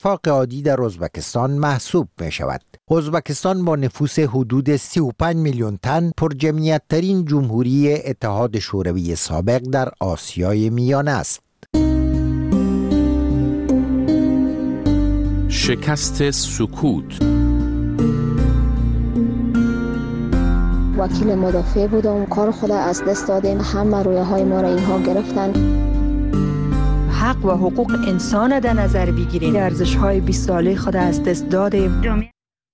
اتفاق عادی در ازبکستان محسوب می شود. ازبکستان با نفوس حدود 35 میلیون تن پرجمعیت ترین جمهوری اتحاد شوروی سابق در آسیای میانه است. شکست سکوت. وکیل مدافع بودم، کار خود از دست دادیم، همه رویه های ما را اینها گرفتن. حق و حقوق انسان در نظر بگیریم، ارزش های 20 ساله خود از دست دادیم.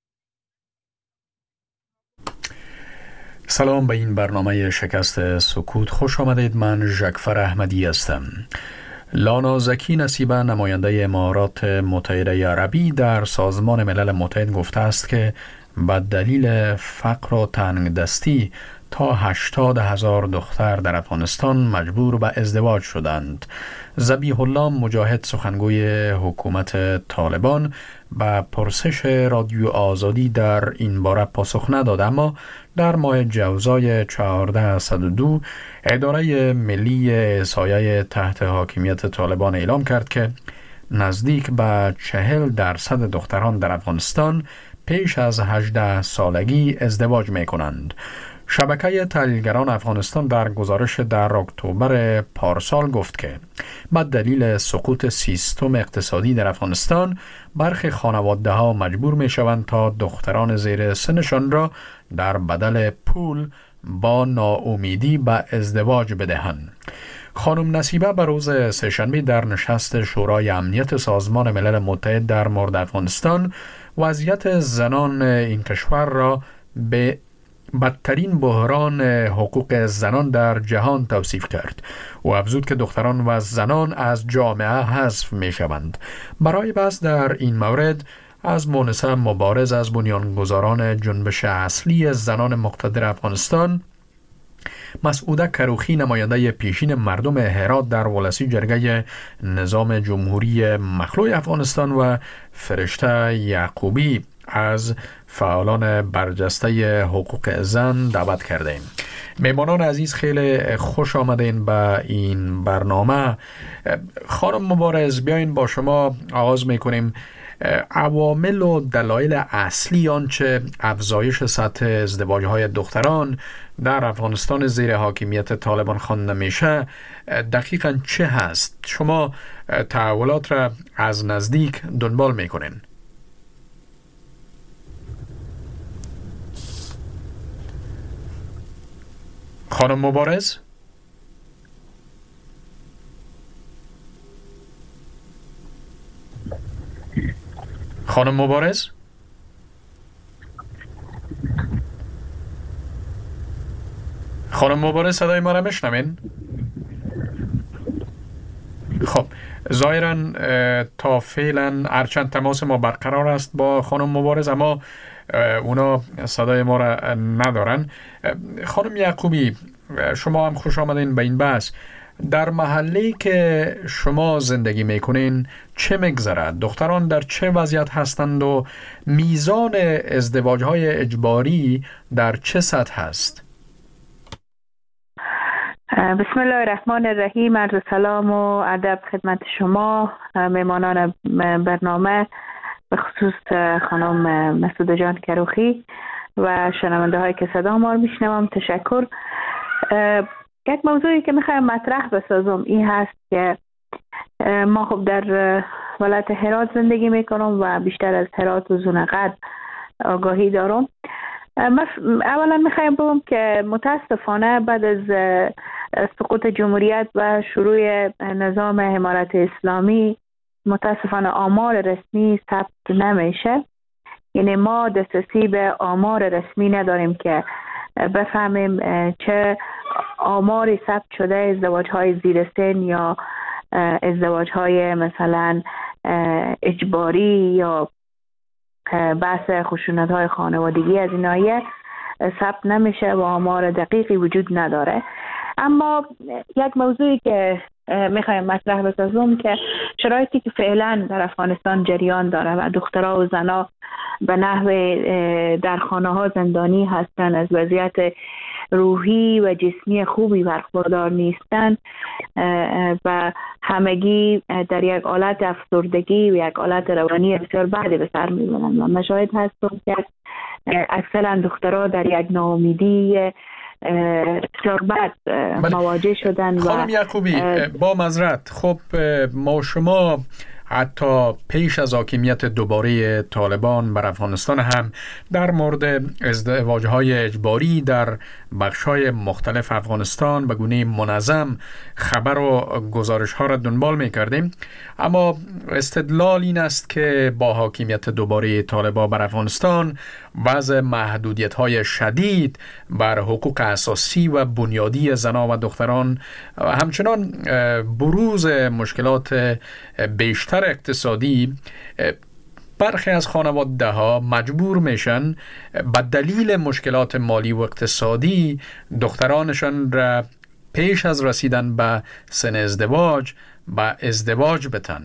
سلام به این برنامه شکست سکوت، خوش آمدید. من ژکفر احمدی هستم. لانا زکی نصیبه، نماینده امارات متحده عربی در سازمان ملل متحد، گفته است که به دلیل فقر و تنگدستی تا 80,000 دختر در افغانستان مجبور به ازدواج شدند. ذبیح الله مجاهد، سخنگوی حکومت طالبان، به پرسش رادیو آزادی در این باره پاسخ نداد، اما در ماه جوزای 1402 اداره ملی احصایه تحت حاکمیت طالبان اعلام کرد که نزدیک به 40% دختران در افغانستان پیش از 18 سالگی ازدواج می کنند. شبکه تحلیلگران افغانستان در گزارش در اکتبر پارسال گفت که به دلیل سقوط سیستم اقتصادی در افغانستان برخی خانواده ها مجبور می شوند تا دختران زیر سنشان را در بدل پول با ناامیدی به ازدواج بدهند. خانم نصیبه به روز سه‌شنبه در نشست شورای امنیت سازمان ملل متحد در مورد افغانستان وضعیت زنان این کشور را به بدترین بحران حقوق زنان در جهان توصیف کرد. او افزود که دختران و زنان از جامعه حذف می شوند. برای بحث در این مورد از مونسه مبارز، از بنیانگذاران جنبش اصلی زنان مقتدر افغانستان، مسعوده کروخی، نماینده پیشین مردم هرات در ولسی جرگه نظام جمهوری مخلوع افغانستان، و فرشته یعقوبی از فعالان برجسته حقوق زن دعوت کردیم. میمانان عزیز، خیلی خوش آمدین به این برنامه. خانم مبارز، بیاین با شما آغاز میکنیم. عوامل و دلایل اصلی آنچه افزایش سطح ازدواج‌های دختران در افغانستان زیر حاکمیت طالبان خوانده میشه دقیقاً چه هست؟ شما تحولات را از نزدیک دنبال میکنین. خانم مبارز؟ خانم مبارز؟ خانم مبارز، صدای ما را میشنوین؟ خب، ظاهراً تا فعلا هرچند تماس ما برقرار است با خانم مبارز، اما اونا صدای ما را ندارن. خانم یعقوبی، شما هم خوش آمدین به این بحث. در محلی که شما زندگی میکنین چه میگذرد؟ دختران در چه وضعیت هستند و میزان ازدواج‌های اجباری در چه سطح هست؟ بسم الله الرحمن الرحیم. عرض سلام و ادب خدمت شما میمانان برنامه، به خصوص خانم مسعوده جان کروخی و شنونده هایی که صدا ما رو میشنوم. تشکر. یک موضوعی که میخوایم مطرح بسازم این هست که ما خب در ولایت هرات زندگی میکنم و بیشتر از هرات و زونقد آگاهی دارم. اولا میخوایم بگم که متاسفانه بعد از سقوط جمهوریت و شروع نظام امارت اسلامی متاسفانه آمار رسمی ثبت نمیشه. یعنی ما دسترسی به آمار رسمی نداریم که بفهمیم چه آماری ثبت شده ازدواج‌های زیر سن یا ازدواج‌های مثلا اجباری یا بحث خشونت‌های خانوادگی از اینایه ثبت نمیشه و آمار دقیقی وجود نداره. اما یک موضوعی که میخوایم مطرح بسازم که شرایطی که فعلا در افغانستان جریان داره و دخترها و زنها به نحو در خانه ها زندانی هستن، از وضعیت روحی و جسمی خوبی برخوردار نیستند و همگی در یک حالت افسردگی و یک حالت روانی بسیار بدی به سر میبرند و مشاهد هستم که اکثرا دخترها در یک ناامیدی بسیار بد مواجه شدن. خانم یعقوبی با معذرت، خب ما شما حتی پیش از حاکمیت دوباره طالبان بر افغانستان هم در مورد ازدواج‌های اجباری در بخش‌های مختلف افغانستان به گونه منظم خبر و گزارش‌ها را دنبال می‌کردیم، اما استدلال این است که با حاکمیت دوباره طالبان بر افغانستان وضع محدودیت‌های شدید بر حقوق اساسی و بنیادی زنان و دختران، همچنان بروز مشکلات بیشتر اقتصادی، برخی از خانواده‌ها مجبور میشن به دلیل مشکلات مالی و اقتصادی دخترانشان را پیش از رسیدن به سن ازدواج بتن.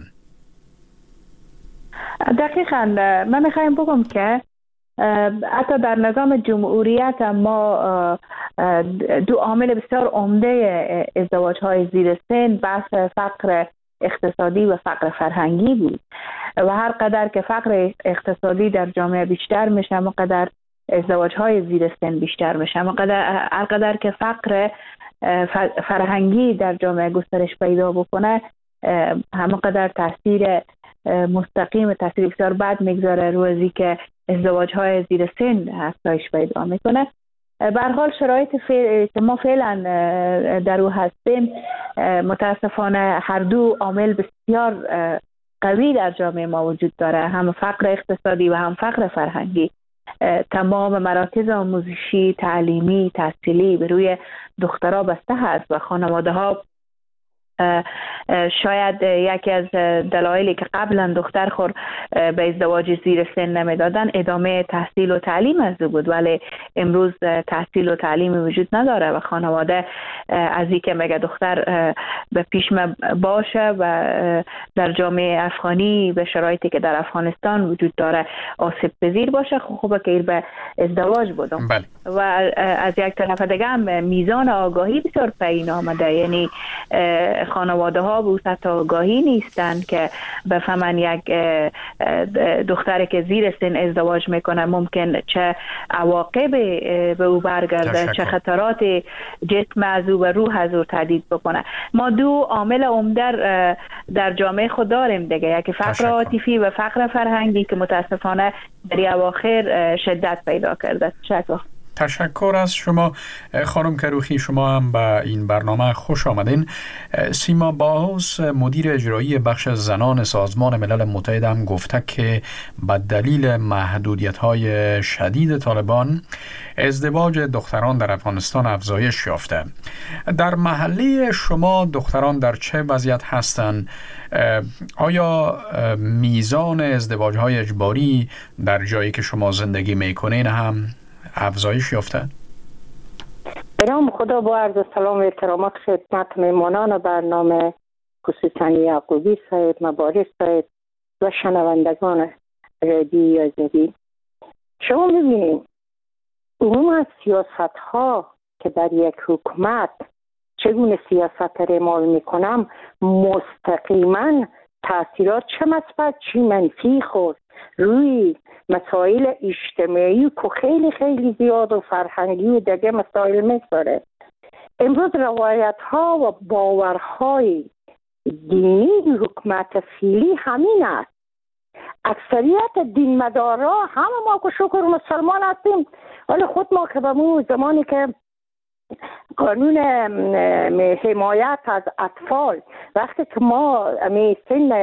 دقیقاً من میخوایم بگم که حتی در نظام جمهوریت ما دو عامل بسیار عمده ازدواج‌های زیر سن بحث فقر اقتصادی و فقر فرهنگی بود و هر قدر که فقر اقتصادی در جامعه بیشتر میشه همانقدر ازدواج‌های زیر سن بیشتر میشه، هر قدر که فقر فرهنگی در جامعه گسترش پیدا بکنه همانقدر تاثیر مستقیم، تاثیر بسیار بد میگذاره روی که ازدواج‌های زیر سن افزایش پیدا میکنه. به هر حال شرایط که ما فعلا در او هستیم متاسفانه هر دو عامل بسیار قوی در جامعه ما وجود داره، هم فقر اقتصادی و هم فقر فرهنگی. تمام مراکز آموزشی، تعلیمی، تحصیلی به روی دخترها بسته هست و خانواده ها شاید یکی از دلایلی که قبلا دختر خور به ازدواج زیر سن نمیدادن ادامه تحصیل و تعلیم از او بود، ولی امروز تحصیل و تعلیم وجود نداره و خانواده از این که مگه دختر به پیش باشه و در جامعه افغانی به شرایطی که در افغانستان وجود داره آسیب پذیر باشه، خوبه که ایر به ازدواج بودم. و از یک طرف دیگه هم میزان آگاهی بسیار پایین آمده، یعنی خانواده ها به سطح آگاهی نیستن که بفهمن یک دختری که زیر سن ازدواج میکنه ممکن چه عواقب به او برگرده، چه خطرات جسم از او و روح از او تهدید بکنه. ما دو عامل عمده در جامعه خود داریم دیگه، یکی فقر عاطفی و فقر فرهنگی که متاسفانه در اواخر شدت پیدا کرده. تشکر از شما خانم کروخی، شما هم به این برنامه خوش آمدین. سیما باهوس مدیر اجرایی بخش زنان سازمان ملل متحد هم گفته که به دلیل محدودیت‌های شدید طالبان ازدواج دختران در افغانستان افزایش یافته. در محله شما دختران در چه وضعیت هستند؟ آیا میزان ازدواج‌های اجباری در جایی که شما زندگی می‌کنین هم افزایش یافته؟ به نام خدا با عرض سلام و احترامات خدمت میهمانان برنامه، خصوصا یعقوبی صاحب، مبارک صاحب و شنوندگان رادیوی آزادی. شما می‌بینید عموم از سیاست ها که در یک حکومت چگونه سیاست اعمال میکنم مستقیما تاثیرات چه مثبت چه منفی خود روی مسائل اجتماعی که خیلی خیلی زیاد و فرهنگی و دیگه مسائل میگذاره. امروز روایت ها و باورهای دینی حکومت فعلی همین است. اکثریت دینمدارا همه ما که شکر مسلمان هستیم، ولی خود ما که به زمانی که قانون حمایت از اطفال وقتی که ما سن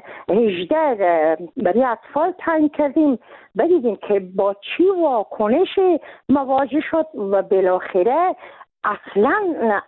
18 برای اطفال تعیین کردیم، بدیدیم که با چی واکنش مواجه شد و بالاخره اصلا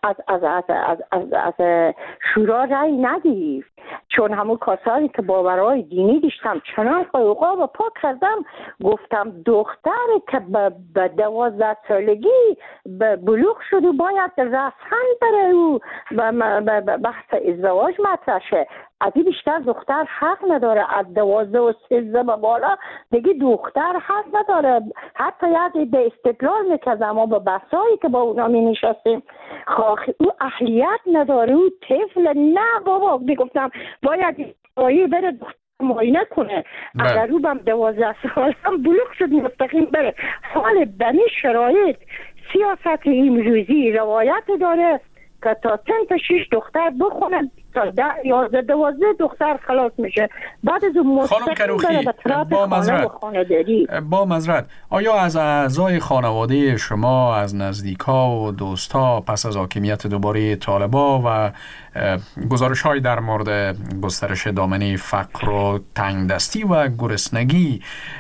از شورا رای نگرفت، چون همون کسانی که باورهای دینی داشتم چنان قوقا و پاک کردم، گفتم دختری که به 12 سالگی بلوغ شده باید رسما برای او بحث ازدواج مطرح شه. از این بیشتر دختر حق نداره. از 12 و 13 به بالا دیگه دختر حق نداره. حتی یاد به استدلال میکنم ما به بحثایی که با اونا می نشستیم، او اهلیت نداره، او طفل. نه بابا، میگفتم باید بره دختر معاینه کنه. اگر او بم 12 سال هم بلوغ شد مستقیم بره. حال بنی شرایط سیاست امروزی روایت داره که تا سن 6 دختر بخونه، تا 11-12 دختر خلاص میشه. بعد از اون مستقیم بره به طرف خانه و خانه‌داری. با معذرت، آیا از اعضای خانواده شما، از نزدیکا و دوستا پس از حاکمیت دوباره طالبا و گزارش‌های در مورد گسترش دامنه فقر و تنگدستی و گرسنگی،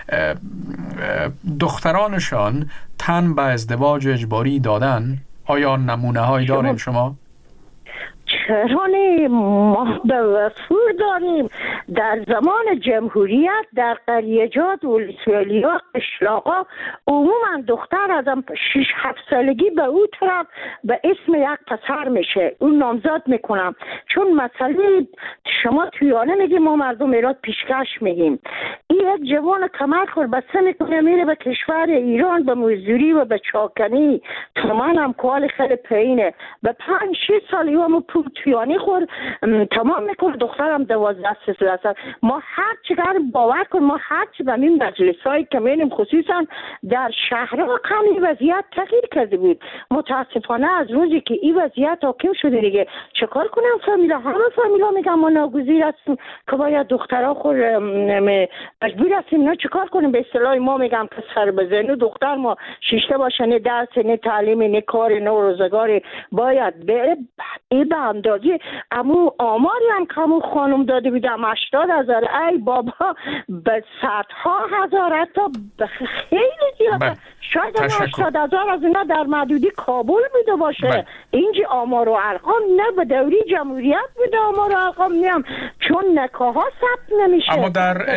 دخترانشان تن به ازدواج اجباری دادن؟ آیا نمونه‌هایی دارین شما؟ چرا نه؟ ما به وفور داریم. در زمان جمهوریت در قریجات و ولسوالی‌ها قشلاقا عموما دختر از 6-7 سالگی به او طرف به اسم یک پسر میشه، اون نامزد میکنم. چون مسئله شما تویانه میگیم، ما مردم ایران پیشکش میگیم. این یک جوان کمر خور بسته میکنه میره به کشور ایران به مزدوری و به چاکنی. تومن هم کال خیلی پایینه. به 5-6 سالی هم پول تویانی خور تمام میکنه. دخترم 12 سال. ما هر چقدر باور کن، ما هر چی به این مجلس‌های که میریم خصوصا در شهرها کمی وضعیت تغییر کرده بود. متاسفانه از روزی که این وضعیت حاکم شده دیگه چکار کنم؟ همه فامیلا میگن ما ناگزیر هستیم که باید دخترها خور مجبور هستیم. نه چکار کنیم؟ به اصطلاح ما میگم که سر بزنه دختر ما شیشته باشه، نه درس، نه تعلیم، نه کار، نه روزگاری باید بره. این به اندازه امو آماری هم که امو خانم داده بیدم 80,000. ای بابا، به صدها هزار، حتی خیلی زیاده. شاید 80,000 از اینا در محدودی کابل بوده باشه. اینجا آمار و ارقام نه به دوری جمهوریت بوده. آمار و ارقام نیم، چون نکاح ها ثبت نمیشه. اما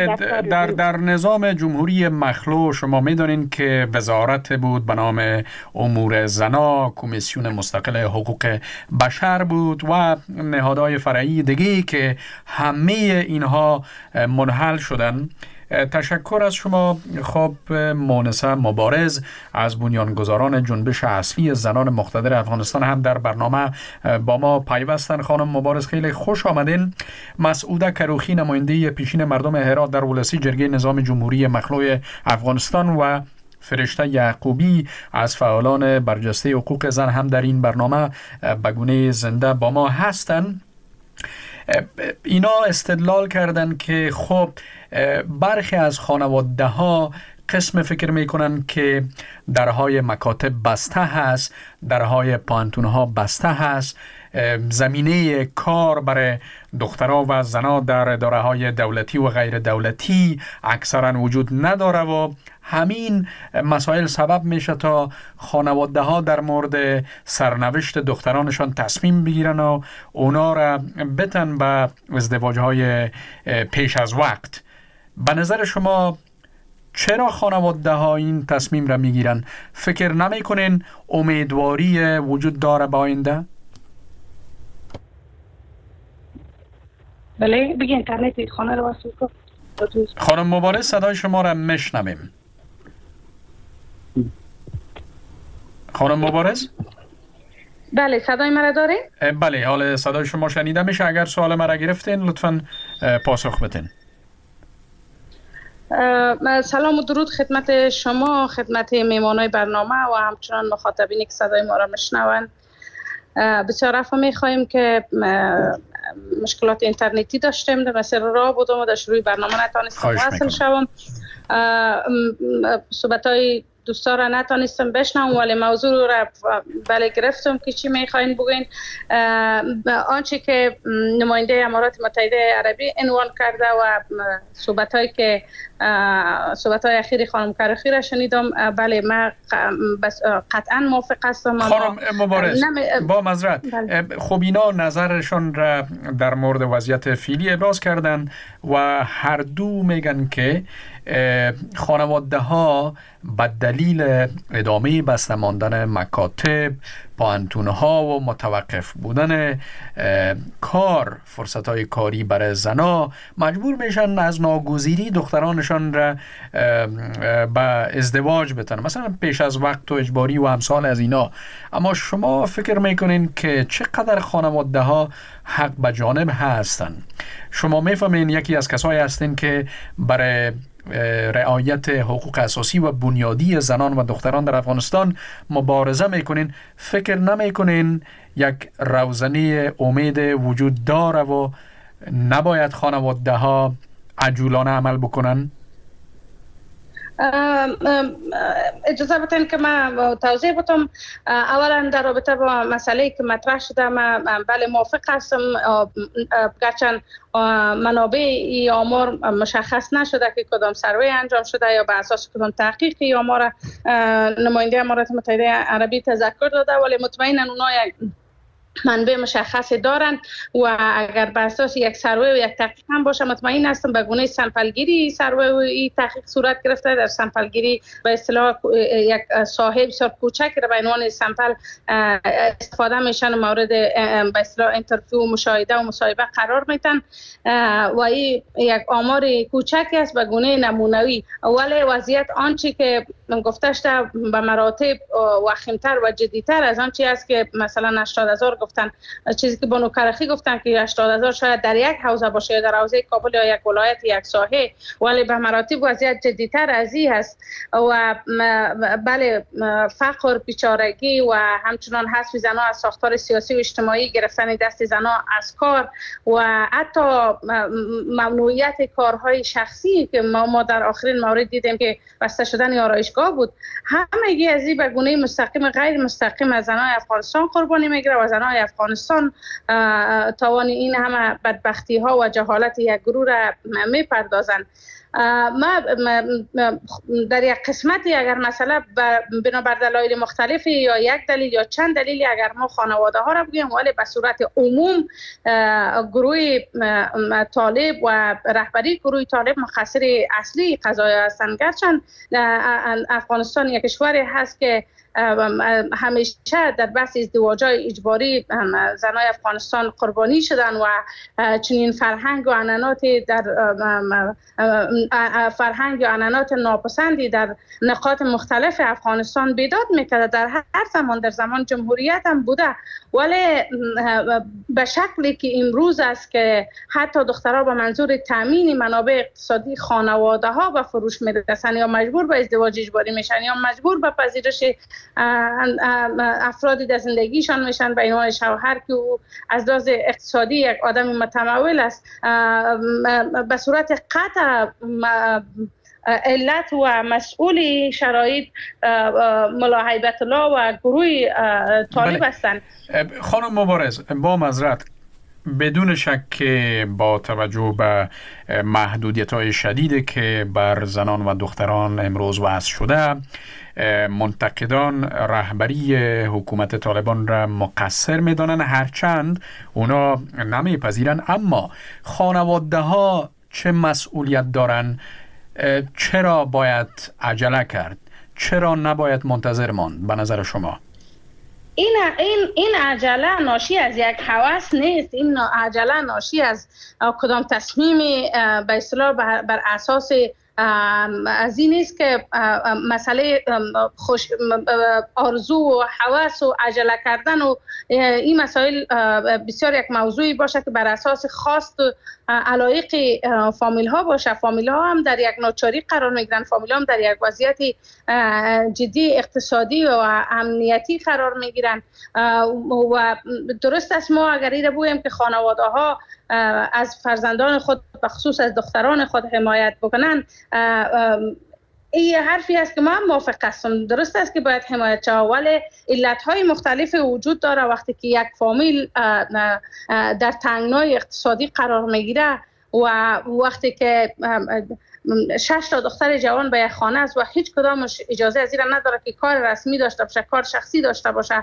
در نظام جمهوری مخلوع شما میدونین که وزارت بود به نام امور زنا، کمیسیون مستقل حقوق بشر بود و نهادهای فرعی دیگه که همه اینها منحل شدن. تشکر از شما. خب، مونسه مبارز از بنیانگذاران جنبش اصلی زنان مقتدر افغانستان هم در برنامه با ما پیوستن. خانم مبارز خیلی خوش آمدین. مسعوده کروخی، نماینده پیشین مردم هرات در ولسی جرگه نظام جمهوری مخلوع افغانستان، و فرشته یعقوبی از فعالان برجسته حقوق زن هم در این برنامه به گونه زنده با ما هستند. اینا استدلال کردن که خب برخی از خانواده ها قسم فکر میکنن که درهای مکاتب بسته هست، درهای پانتون ها بسته هست، زمینه کار برای دخترها و زنها در اداره های دولتی و غیر دولتی اکثرا وجود نداره و همین مسائل سبب میشه تا خانواده ها در مورد سرنوشت دخترانشان تصمیم بگیرن و اونا را بتن به ازدواج های پیش از وقت. به نظر شما چرا خانواده ها این تصمیم را میگیرن؟ فکر نمی کنین امیدواری وجود داره با آینده؟ بله، بگی اینترنت خانه رو وصل کن. خانم مبارز، صدای شما را میشنویم. خانم مبارز؟ بله، صدای مرا دارین؟ بله، حال صدای شما شنیده میشه. اگر سوال مرا گرفتین لطفاً پاسخ بدین. سلام و درود خدمت شما، خدمت میمانای برنامه و همچنان مخاطبینی که صدای ما را میشنوند. بسیار عفو میخواهیم که مشکلات اینترنتی داشتیم، در مسیر راه بودم و در شروع برنامه نتانستم وصل شوم. صحبت‌های دوستا را نتانستم بشنوم، ولی موضوع را بله گرفتم که چی میخواین بگوین. آنچه که نماینده امارات متحده عربی عنوان کرده و صحبت‌های اخیر خانم کروخی را شنیدم، بله من قطعا موافق هستم. خانم مبارز، با معذرت، خب اینا نظرشون را در مورد وضعیت فعلی ابراز کردن و هر دو میگن که خانواده ها به دلیل ادامه بسته ماندن مکاتب، پوهنتون‌ها و متوقف بودن کار، فرصت‌های کاری برای زن‌ها، مجبور میشن از ناگزیری دخترانشان را به ازدواج بتن، مثلا پیش از وقت و اجباری و امثال از اینا. اما شما فکر میکنین که چقدر خانواده ها حق به جانب هستن؟ شما میفهمین یکی از کسایی هستین که برای رعایت حقوق اساسی و بنیادی زنان و دختران در افغانستان مبارزه میکنین. فکر نمیکنین یک روزنه امید وجود داره و نباید خانواده ها عجولانه عمل بکنن؟ اجازه بدین که من توضیح بدم. اولا در رابطه با مسئله که مطرح شده، من بله موافق هستم، گرچند منابع ای آمار مشخص نشده که کدام سروی انجام شده یا به اساس کدام تحقیق ای آمار نماینده امارات متحده عربی تذکر داده، ولی مطمئنا اونا یک منبع مشخصی دارند و اگر بر اساس یک سروی و یک تحقیق هم باشه، مطمئن هستم به گونه سمپلگیری سروی و این تحقیق صورت گرفته. در سمپلگیری به اصطلاح یک ساحه بسیار کوچک را به عنوان سمپل استفاده میشن و مورد به اصطلاح اینترویو و مشاهده و مصاحبه قرار میتن و این یک آمار کوچکی است به گونه نمونوی. ولی وضعیت آنچه که گفته شده به مراتب وخیمتر و جدیتر از آنچه است که مثلا 80,000 گفتن، چیزی که بانو کرخی گفتن که 80,000 شاید در یک حوزه باشه یا در حوزه کابل یا یک ولایت یک ساحه، ولی به مراتب وضعیت جدیتر از این هست. و بله فقر، بیچارگی و همچنان حذف زنها از ساختار سیاسی و اجتماعی، گرفتن دست زنها از کار و حتی ممنوعیت کارهای شخصی که ما در آخرین مورد دیدیم که بسته شدن آرایشگاه بود، همگی از این به گونه مستقیم غیر مستقیم از زنهای افغانستان قربانی میگیره و زنهای افغانستان توان این همه بدبختی ها و جهالت یک گروه را میپردازند. ما در یک قسمتی اگر مثلا بنابر دلایل مختلفی یا یک دلیل یا چند دلیلی اگر ما خانواده ها را بگیم، ولی به صورت عموم گروه طالب و رهبری گروه طالب مقصر اصلی قضایا هستند. گرچند افغانستان یک کشوری هست که همیشه در بحث ازدواج‌های اجباری زنای افغانستان قربانی شدن و چنین فرهنگ و عنعنات در فرهنگ و عنعنات ناپسندی در نقاط مختلف افغانستان بیداد میکرده. در هر زمان، در زمان جمهوریت هم بوده، ولی به شکلی که امروز است که حتی دخترها به منظور تامین منابع اقتصادی خانواده ها به فروش میرسن یا مجبور به ازدواج اجباری میشن یا مجبور به پذیرش افرادی در زندگیشان میشن به عنوان شوهر که او از لحاظ اقتصادی یک آدم متمول است، به صورت قطع علت و مسئول شرایط ملا هیبت الله و گروه طالب هستند. خانم مبارز، با معذرت، بدون شک که با توجه به محدودیت‌های شدیدی که بر زنان و دختران امروز وضع شده، منتقدان رهبری حکومت طالبان را مقصر می‌دانند، هرچند اونا نمی‌پذیرند. اما خانواده ها چه مسئولیت دارند؟ چرا باید عجله کرد؟ چرا نباید منتظر ماند به نظر شما؟ این عجله ناشی از یک هوس نیست. این عجله ناشی از کدام تصمیمی به اصطلاح بر اساس از این نیست که مسئله آرزو و هوس و عجله کردن و این مسائل بسیار یک موضوعی باشه که بر اساس خواست علایق فامیل ها باشه. فامیل ها هم در یک ناچاری قرار میگیرن، فامیل ها هم در یک وضعیت جدی اقتصادی و امنیتی قرار میگیرن و درست است ما اگر این بگوییم که خانواده ها از فرزندان خود به خصوص از دختران خود حمایت بکنن، این حرفی است که من موافق هستم. درست است که باید حمایت شود، ولی علت‌های مختلف وجود داره. وقتی که یک فامیل در تنگنای اقتصادی قرار میگیره و وقتی که 6 تا دختر جوان به یک خانه است و هیچ کدامش اجازه از این نداره که کار رسمی داشته باشه، کار شخصی داشته باشه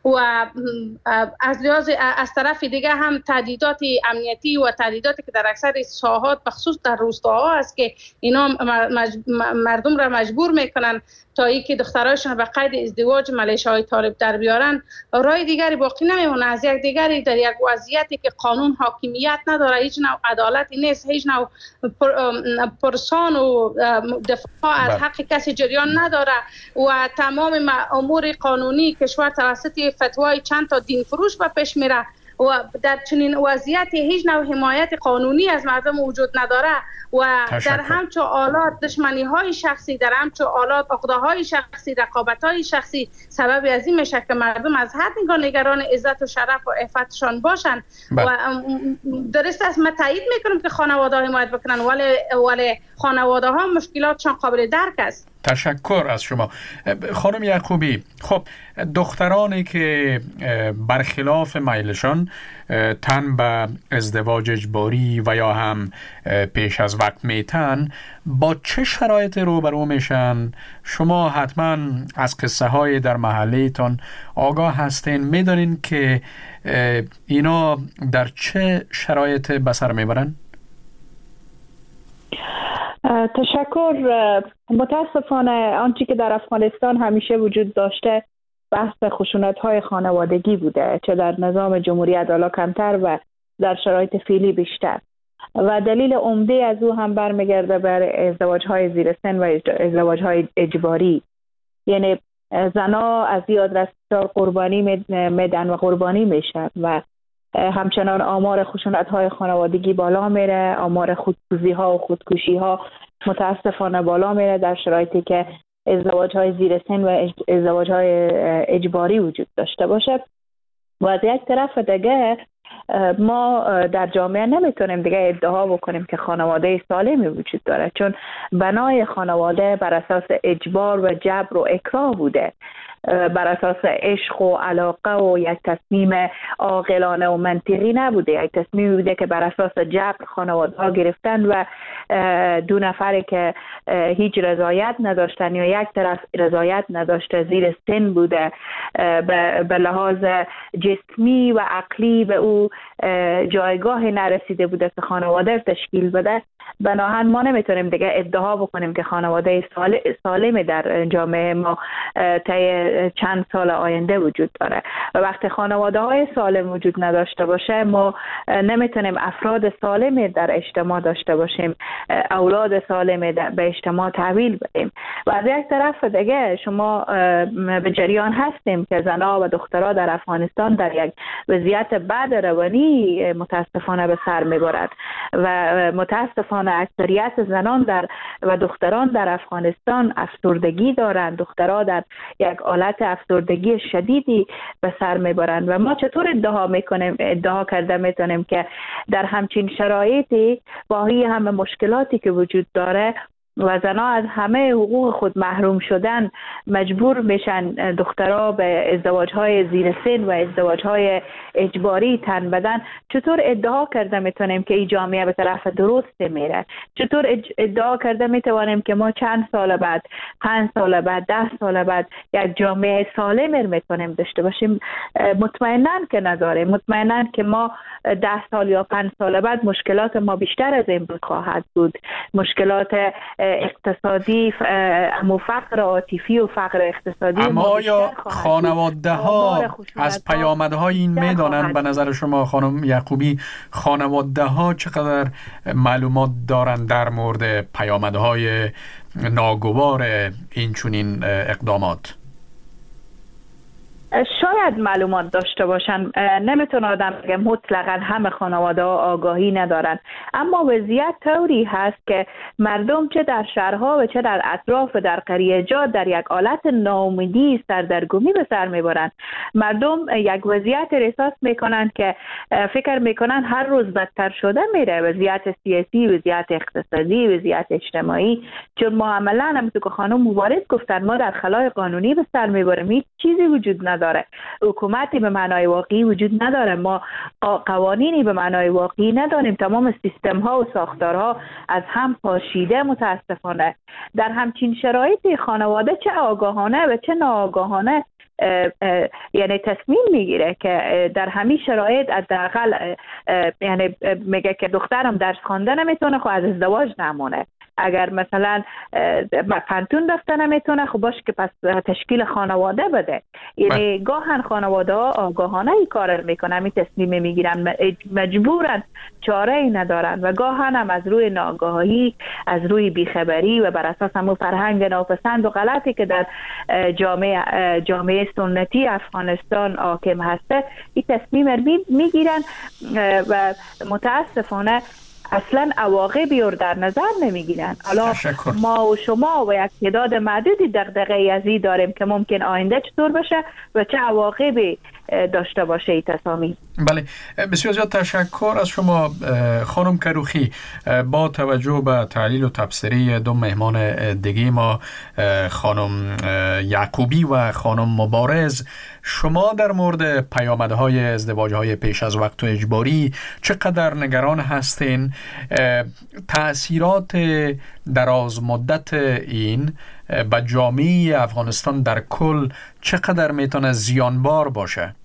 و از طرف دیگه هم تهدیدات امنیتی و تهدیداتی که در اکثر ساحات بخصوص در روستاها است که اینا مردم را مجبور میکنن تا اینکه دخترایشون به قید ازدواج ملیشه‌های طالب در بیارن. راه دیگری باقی نمیمونه از یک دیگری در یک وضعیتی که قانون حاکمیت نداره، هیچ نوع عدالتی نیست، هیچ نوع پرسان و دفاع از حق کسی جریان نداره و تمام امور قانونی کشور توسط فتوای چند تا دین فروش به پیش میره و در چنین وضعیتی هیچ نوع حمایت قانونی از مردم وجود نداره و در همچو آلات دشمنی های شخصی، در همچو آلات عقده های شخصی، رقابت های شخصی سبب از این میشه که مردم از هر نگاه نگران عزت و شرف و عفتشان باشن. و درست است ما تایید میکنیم که خانواده ها حمایت بکنن ولی خانواده ها مشکلاتشان قابل درک است. تشکر از شما خانم یعقوبی. خب دخترانی که برخلاف میلشان تن به ازدواج اجباری و یا هم پیش از وقت میتن با چه شرایط روبرو میشن؟ شما حتما از قصه های در محله تان آگاه هستین، میدونین که اینا در چه شرایط به سر میبرن؟ تشکر. متاسفانه آنچه که در افغانستان همیشه وجود داشته بحث خشونت‌های خانوادگی بوده، چه در نظام جمهوری عدالت کمتر و در شرایط فعلی بیشتر، و دلیل عمده از او هم برمیگرده بر ازدواج‌های زیر سن و ازدواج‌های اجباری. یعنی زنا از این رفتار قربانی میدن و قربانی میشن و همچنان آمار خشونت‌های خانوادگی بالا میره، آمار خودسوزی‌ها و خودکشی‌ها متاسفانه بالا میره در شرایطی که ازدواج‌های زیر سن و ازدواج‌های اجباری وجود داشته باشه. و از یک طرف دیگه ما در جامعه نمیتونیم دیگه ادعا بکنیم که خانواده سالمی وجود داره، چون بنای خانواده بر اساس اجبار و جبر و اکراه بوده، بر اساس عشق و علاقه و یک تصمیم عاقلانه و منطقی نبوده، یک تصمیم بوده که بر اساس جبر خانواده ها گرفتن و دو نفری که هیچ رضایت نداشتن یا یک طرف رضایت نداشته زیر سن بوده، به لحاظ جسمی و عقلی به او جایگاه نرسیده بوده که خانواده تشکیل بده. بناهن ما نمیتونیم دیگه ادعا بکنیم که خانواده سالم در جامعه ما طی چند سال آینده وجود داره. و وقتی خانواده های سالم وجود نداشته باشه ما نمیتونیم افراد سالم در اجتماع داشته باشیم، اولاد سالم به اجتماع تحویل بدیم. و از یک طرف دیگه شما به جریان هستیم که زنها و دخترها در افغانستان در یک وضعیت بد روانی متاسفانه به سر میبرد و متاسفانه اکثریت زنان و دختران در افغانستان افسردگی دارند. دخترها در یک حالت افسردگی شدیدی به سر میبرند و ما چطور ادعا کرده میتونیم که در همچین شرایطی با همه مشکلاتی که وجود داره و زنها از همه حقوق خود محروم شدن مجبور میشن دخترها به ازدواج‌های زیر سن و ازدواج‌های اجباری تن بدن، چطور ادعا کرده میتونیم که این جامعه به طرف درست میره؟ چطور ادعا کرده میتوانیم که ما چند سال بعد، 5 سال بعد، 10 سال بعد یک جامعه سالم میتونیم داشته باشیم؟ مطمئناً که نداره. مطمئناً که ما 10 سال یا 5 سال بعد مشکلات ما بیشتر از این خواهد بود. مشکلات اقتصادی، فقر عاطفی و فقر اقتصادی. اما یا خانواده ها از پیامدهای این میدانند؟ به نظر شما خانم یعقوبی خانواده ها چقدر معلومات دارند در مورد پیامدهای ناگوار این چنین اقدامات؟ شاید معلومات داشته باشن، نمیتونه آدم بگه مطلقاً همه خانواده ها آگاهی ندارن، اما وضعیت طوری هست که مردم چه در شهرها و چه در اطراف در قریه‌جات در یک حالت ناامیدی سردرگمی به سر میبرن. مردم یک وضعیت احساس میکنن که فکر میکنن هر روز بدتر شده میره، وضعیت سیاسی، وضعیت اقتصادی، وضعیت اجتماعی، چون ما عملاً همونطور که خانم مبارک گفتن ما در خلای قانونی به سر میبریم، هیچ چیزی وجود نداره، حکومتی به معنای واقعی وجود نداره، ما قوانینی به معنای واقعی نداریم، تمام سیستم ها و ساختارها از هم پاشیده. متاسفانه در همچین شرایطی خانواده چه آگاهانه و چه ناآگاهانه یعنی تصمیم میگیره که در همین شرایط حداقل یعنی میگه که دخترم درس خواندن نمیتونه خب از ازدواج نمونه. اگر مثلا پانتون رفتن نمیتونه خب باشه که پس تشکیل خانواده بده. یعنی گاهن خانواده ها آگاهانه این کار میکنن، می تصمیم میگیرن، مجبورن، چاره ای ندارن و گاهن هم از روی ناآگاهی، از روی بیخبری و بر اساس همون فرهنگ ناپسند و غلطی که در جامعه سنتی افغانستان حاکم هسته این تصمیم میگیرن و متاسفانه اصلا عواقبی رو در نظر نمیگیرن. حالا ما و شما و یک تعداد معدودی دغدغه ازی داریم که ممکن آینده چطور بشه و چه عواقبی داشته باشه این تصامیم. بله، بسیار زیاد تشکر از شما خانم کروخی. با توجه به تحلیل و تبصره دو مهمان دیگه ما، خانم یعقوبی و خانم مبارز، شما در مورد پیامدهای ازدواج‌های پیش از وقت و اجباری چقدر نگران هستین؟ تأثیرات دراز مدت این به جامعه افغانستان در کل چقدر میتونه زیانبار باشه؟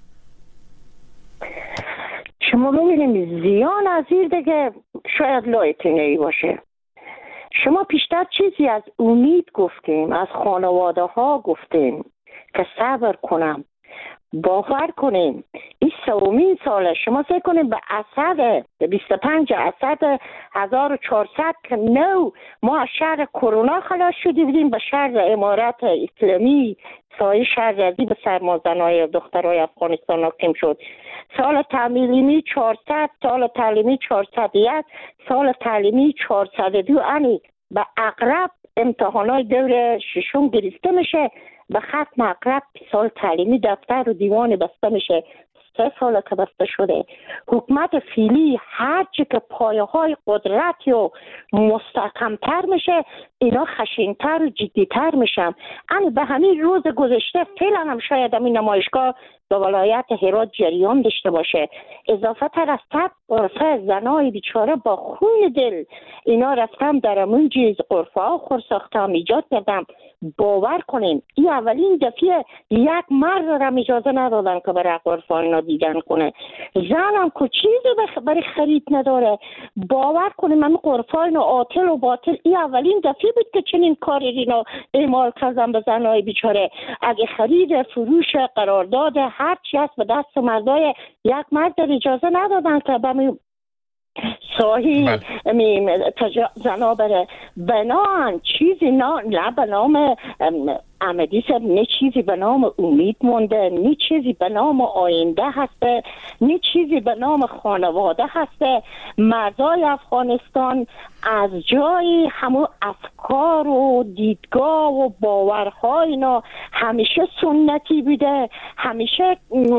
شما ببینید زیان از این دیگه شاید لایتینه‌ای باشه. شما پیشتر چیزی از امید گفتیم، از خانواده ها گفتیم که صبر کنم، باور کنیم. این 3مین ساله شما فکر کنیم به اسد 25 اسد 1400 که نو ما از شهر کرونا خلاص شدیم بودیم به شهر امارت اسلامی، سایه شهرداری به سرمازنهای دخترای افغانستان حاکم شد. سال تعلیمی 400، سال تعلیمی 401، سال تعلیمی 402 انی به اقرب امتحانات دور ششم گرفته میشه. به ختم اقرب سال تعلیمی دفتر و دیوان بسته میشه. 3 سال که بسته شده. حکومت فعلی هرچی که پایه های قدرتی و مستحکمتر میشه اینا خشنتر و جدیتر میشن. اما به همین روز گذشته فعلا هم شاید همین نمایشگاه به ولایت هرات جریان داشته باشه. اضافه تر از 100 غرفه زنای بیچاره با خون دل اینا رفتم در همون جیز غرفه ها خورساختم ایجاد کردم. باور کنیم این اولین دفعه یک مرد را اجازه ندادن که برای غرفه اینا دیدن کنه. زن هم که چیزی برای خرید نداره. باور کنیم من غرفه اینا عاطل و باطل این اولین دفعه بود که چنین کاری اینا اعمال کردن به زنای بیچاره. اگه خرید فروش قرارداد هر چی هست به دست مردای یک مرد اجازه ندادن که به صاحی زنا بره. بنان چیزی نه به نام احمدی صاحب، نه چیزی به نام امید مونده، نه چیزی به نام آینده هسته، نه چیزی به نام خانواده هسته. مردای افغانستان از جای همون افکار و دیدگاه و باورهای اینا همیشه سنتی بوده، همیشه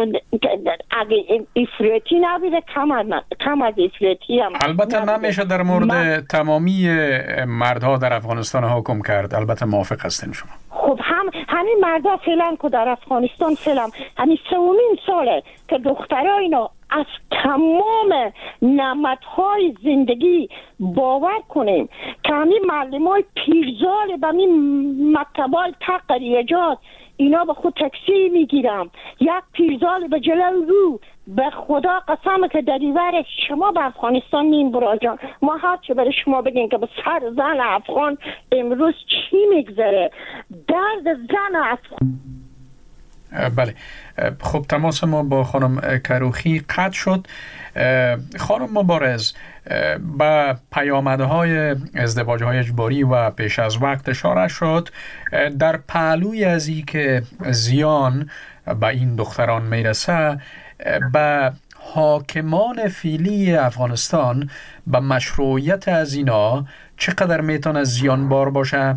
اگه افراطی نبوده، کم از افراطی هم البته نمیشه در مورد تمامی مردها در افغانستان حکم کرد. البته موافق هستین شما. خب همین مردا فعلا که در افغانستان فعلا همین 3مین ساله که دخترای اینا از تمام نعمتهای زندگی باور کنیم که همین معلمای پیرزال به همین مکتبای تقریجات اینا به خود تکسی میگیرم. یک پیرزال به جلو رو به خدا قسم که در ایور شما به افغانستان نیم براجان ما هرچه برای شما بگین که به سر زن افغان امروز چی میگذره، درد زن افغان. بله، خب تماس ما با خانم کروخی قطع شد. خانم مبارز، با پیامدهای ازدواج‌های اجباری و پیش از وقت اشاره شد. در پهلوی از این که زیان به این دختران میرسه، به حاکمان فعلی افغانستان به مشروعیت از اینا چقدر میتونه زیانبار باشه؟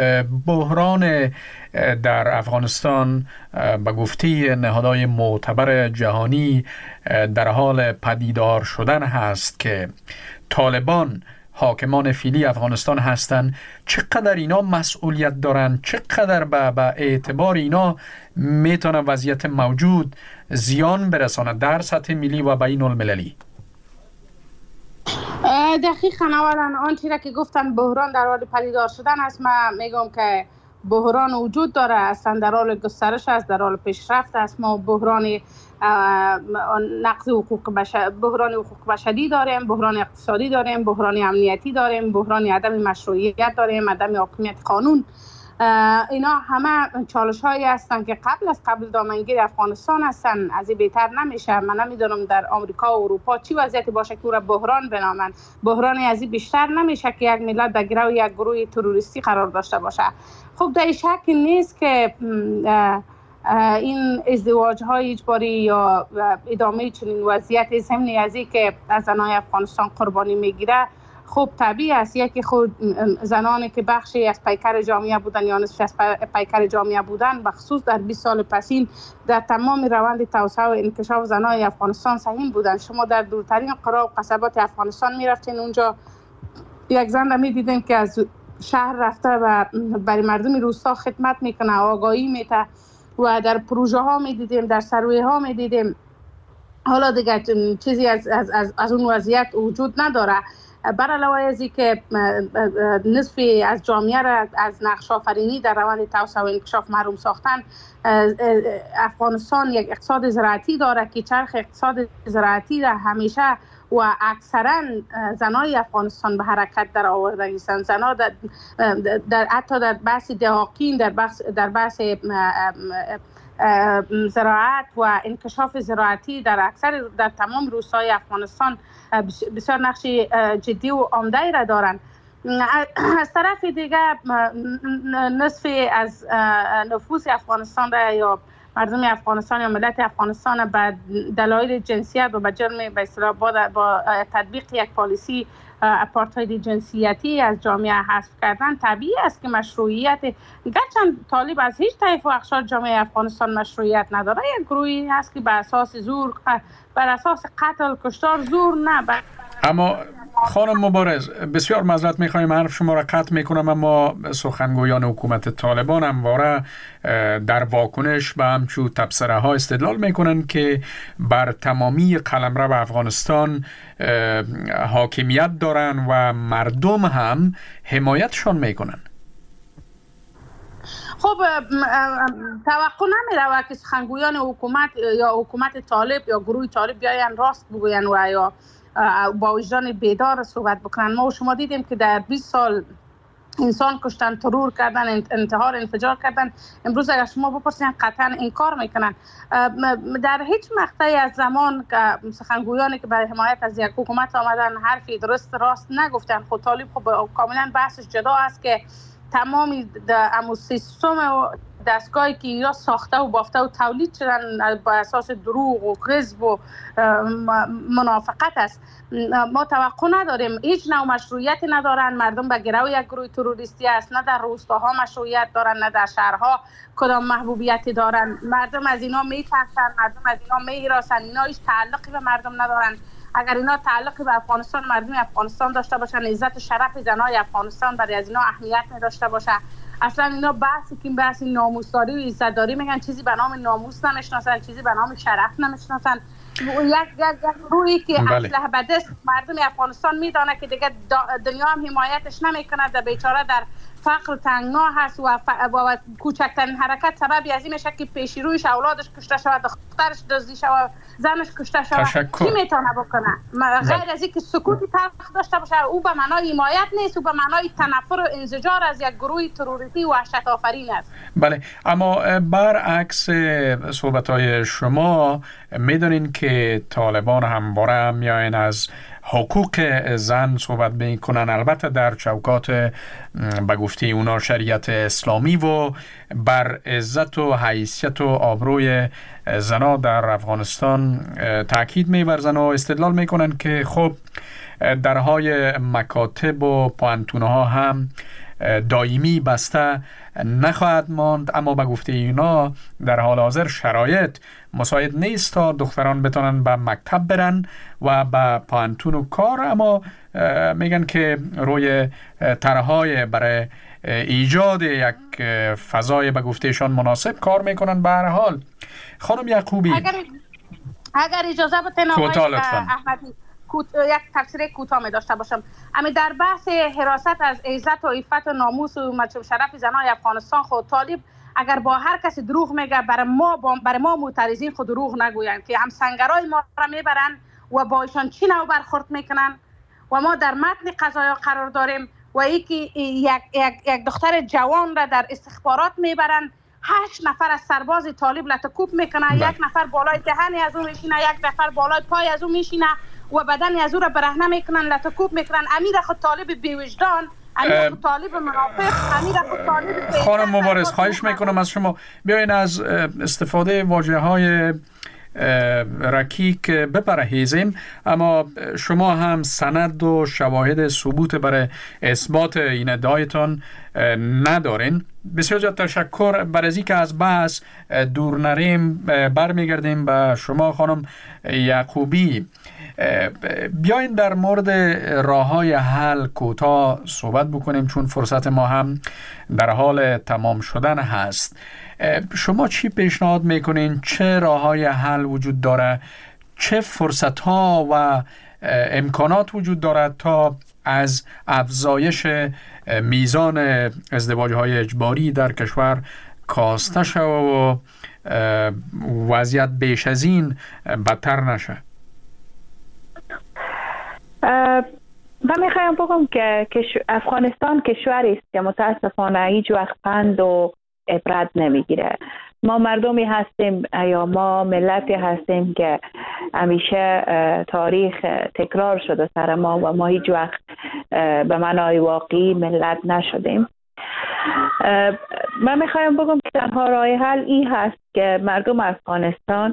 بحران در افغانستان به گفته نهادهای معتبر جهانی در حال پدیدار شدن هست که طالبان حاکمان فعلی افغانستان هستند. چقدر اینا مسئولیت دارن؟ چقدر به اعتبار اینا میتونه وضعیت موجود زیان برسانه در سطح ملی و بین المللی؟ دقیقاً اولا آنچه را که گفتن بحران در حال پدیدار شدن است، من میگم که بحران وجود داره، اصلا در حال گسترش است، در حال پیشرفت است. ما بحران نقض بحران حقوق بشری داریم، بحران اقتصادی داریم، بحران امنیتی داریم، بحران عدم مشروعیت داریم، عدم حاکمیت قانون. اینا همه چالش هایی هستند که قبل دامنگیری افغانستان هستند. از این بهتر نمیشه. من نمیدونم در آمریکا و اروپا چی وضعیتی باشه که او را بحران بنامن. بحرانی از این بیشتر نمیشه که یک ملت در گرو یک گروه تروریستی قرار داشته باشه. خب در شک نیست که این ازدواج های اجباری یا ادامه چنین وضعیت ضمن از که از زنان افغانستان قربانی میگیره خب طبیعی است. یکی خود زنانی که بخشی از پیکر جامعه بودن یا نصف از پیکر جامعه بودن، بخصوص در 20 سال پسین در تمام روند توسعه و انکشاف زنان افغانستان سهیم بودن. شما در دورترین قرا و قصبات افغانستان میرفتین، اونجا یک زن را میدیدین که از شهر رفته و برای مردم روستا خدمت میکنه، آگاهی میده و در پروژه ها میدیدیم، در سروی ها میدیدیم. حالا دیگه چیزی از اون وضعیت وجود نداره. بر علاوه از که نصفی از جامعه را از نقش آفرینی در روند توسعه و انکشاف محروم ساختن، افغانستان یک اقتصاد زراعتی داره که چرخ اقتصاد زراعتی را همیشه و اکثرا زنای افغانستان به حرکت در آورده هستند. زنا حتی در بحث دهاقین، در بحث زراعت و انکشاف زراعتی در تمام روستای افغانستان بسیار نقش جدی و عمده را دارند. از طرف دیگه نصف از نفوس افغانستان را یا مردم افغانستان یا ملت افغانستان به دلایل جنسیت و به جرم به اصطلاح با تطبیق یک پالیسی اپارتاید جنسیتی از جامعه حذف کردن. طبیعی است که مشروعیت، گرچند طالب از هیچ طیف و اقشار جامعه افغانستان مشروعیت نداره، یک گروهی هست که بر اساس زور، بر اساس قتل، کشتار، زور نه. اما خانم مبارز، بسیار معذرت می‌خوایم حرف شما را قطع می‌کنم، اما سخنگویان حکومت طالبان همواره در واکنش به همچو تبصره ها استدلال می‌کنند که بر تمامی قلمرو افغانستان حاکمیت دارند و مردم هم حمایتشان می‌کنند. خب توقع نمی‌رود که سخنگویان حکومت یا حکومت طالب یا گروه طالب بیاین راست بگوین و یا با وجدان بیدار صحبت بکنن. ما و شما دیدیم که در 20 سال انسان کشتن، ترور کردن، انتحار، انفجار کردن. امروز اگر شما بپرسین قطعا انکار میکنن. در هیچ مقطعی از زمان که سخنگویانی که برای حمایت از یک حکومت آمدن حرفی درست راست نگفتن. خود طالب خب کاملا بحثش جدا است که تمامی امو سیستم دستگاهی که یا ساخته و بافته و تولید شدن با اساس دروغ و کذب و منافقت است. ما توقع نداریم، هیچ نوع مشروعیتی ندارن. مردم به گرو یک گروه تروریستی است. نه در روستاها مشروعیت دارن، نه در شهرها کدام محبوبیتی دارن. مردم از اینا میترسن، مردم از اینا میراسن. اینا هیچ تعلقی به مردم ندارن. اگر اینا تعلقی به افغانستان، مردم افغانستان داشته باشن، عزت و شرف زنای افغانستان برای از اینا اهمیت نداشته باشه. اصلا اینا بحث ناموسداری و عزتداری میگن، چیزی به نام ناموس نمیشناسن، چیزی به نام شرف نمیشناسن. یک روحی که اسلحه به دست مردم افغانستان میدانه که دیگه دنیا هم حمایتش نمیکنه، در بیچاره در فقر تنگنا هست و کوچکترین حرکت سببی از این میشه که پیشی رویش اولادش کشته شود، دخترش دزدی شود، زنش کشته شود. کی میتونه بکنه؟ غیر از اینکه سکوتی تلخ داشته باشه. او به معنای حمایت نیست، او به معنای تنفر و انزجار از یک گروه تروریستی و وحشت آفرین است. بله، اما برعکس صحبت‌های شما میدونین که طالبان همواره میاین از حقوق زن صحبت میکنن، البته در چوکات به گفته اونا شریعت اسلامی، و بر عزت و حیثیت و آبروی زنا در افغانستان تاکید می‌ورزن و استدلال میکنن که خب درهای مکاتب و پوانتون‌ها هم دائمی بسته نخواهد ماند، اما به گفته اینا در حال حاضر شرایط مساعد نیست تا دختران بتونن به مکتب برن و به پانتون و کار، اما میگن که روی طرح‌های برای ایجاد یک فضای به گفتهشان مناسب کار میکنن. به هر حال خانم یعقوبی، اگر اجازه بدین آقای احمدی، یک تفسیر کوتاه می داشته باشم. امی در بحث حراست از عزت و عفت و ناموس و مردم شرف زنای افغانستان خود طالب اگر با هر کسی دروغ میگه برای ما معترضین خود دروغ نگویند که هم سنگرای ما را میبرن و با ایشان چی نوع برخورد میکنن و ما در متن قضایا قرار داریم و یک دختر جوان را در استخبارات میبرن 8 نفر از سرباز طالب لطکوب میکنن، یک نفر بالای دهن از اون میشینه، یک نفر بالای پای از اون میشینه و بدن از اون را برهنه میکنن، لطکوب میکنن. امیر خود طالب بیوجدان، امیر خود طالب منافق، امیر خود طالب خانم مبارز خواهش میکنم از شما بیاین از استفاده واژه‌های رکیک بپرهیزیم، اما شما هم سند و شواهد ثبوت برای اثبات این ادعایتان ندارین. بسیار زیاد تشکر. بر از اینکه از بحث دور نریم برمیگردیم به شما خانم یعقوبی. بیاین در مورد راه‌های حل کوتاه صحبت بکنیم چون فرصت ما هم در حال تمام شدن هست. شما چی پیشنهاد میکنین؟ چه راه‌های حل وجود داره؟ چه فرصت‌ها و امکانات وجود دارد تا از افزایش میزان ازدواج‌های اجباری در کشور کاسته شود و وضعیت بیش از این بدتر نشه؟ من میخوایم بگم که افغانستان کشوری است که متاسفانه هیچ وقت پند و عبرت نمیگیره. ما مردمی هستیم یا ما ملتی هستیم که همیشه تاریخ تکرار شده سر ما و ما هیچ وقت به معنای واقعی ملت نشدیم. من میخوایم بگم که تنها راه حل این هست که مردم افغانستان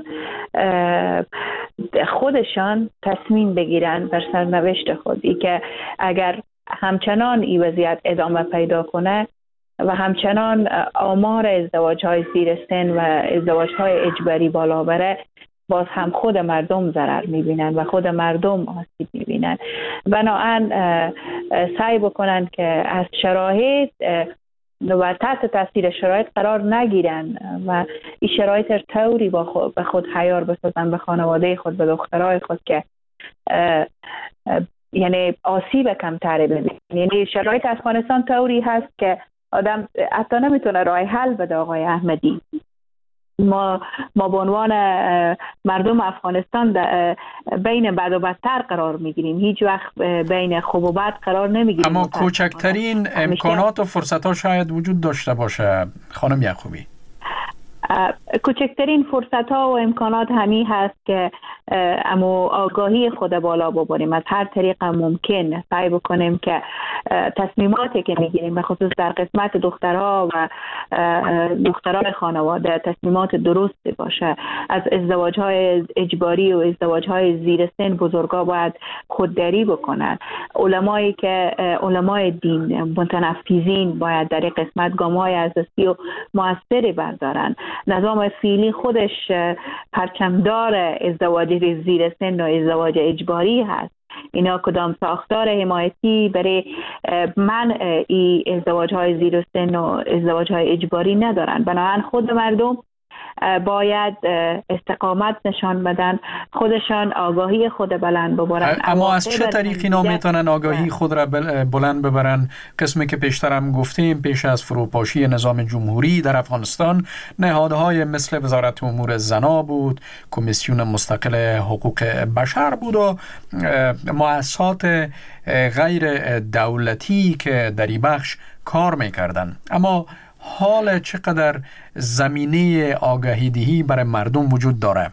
خودشان تصمیم بگیرن بر سرنوشت خودی که اگر همچنان این وضعیت ادامه پیدا کنه و همچنان آمار ازدواج‌های زیر سن و ازدواج‌های اجباری بالا بره، باز هم خود مردم ضرر می‌بینن و خود مردم آسیب می‌بینن. بنابراین سعی بکنن که از شرایط و تحت تاثیر شرایط قرار نگیرن و این شرایط رو طوری به خود حیار بسازن، به خانواده خود، به دخترای خود که یعنی آسیب کمتری ببینن. یعنی شرایط افغانستان طوری هست که آدم حتی نمیتونه راه حل بده. آقای احمدی، ما به عنوان مردم افغانستان بین بد و بدتر قرار میگیریم، هیچ وقت بین خوب و بد قرار نمیگیریم. اما کوچکترین امکانات و فرصت ها شاید وجود داشته باشه خانم یعقوبی. کوچکترین فرصت ها و امکانات همی هست که اما آگاهی خود بالا ببریم، از هر طریق ممکن سعی بکنیم که تصمیماتی که میگیریم به خصوص در قسمت دخترها و دختران خانواده تصمیمات درستی باشه. از ازدواج‌های اجباری و ازدواج‌های زیر سن بزرگا باید خودداری بکنن. علمای دین متنفذین باید در این قسمت گام‌های اساسی و موثری بردارن. نظام فعلی خودش پرچمدار ازدواج زیر سن و ازدواج اجباری هست. اینا کدام ساختار حمایتی برای منع ازدواج‌های زیر سن و ازدواج‌های اجباری ندارن. بنابراین خود مردم باید استقامت نشان بدن، خودشان آگاهی خود بلند ببرن. اما از چه طریقی اینا میتونن آگاهی خود را بلند ببرن؟ قسمی که پیشترم گفتیم، پیش از فروپاشی نظام جمهوری در افغانستان نهادهای مثل وزارت امور زنا بود، کمیسیون مستقل حقوق بشر بود و مؤسسات غیر دولتی که در این بخش کار میکردن. اما حال چقدر زمینه آگاهی دهی برای مردم وجود داره؟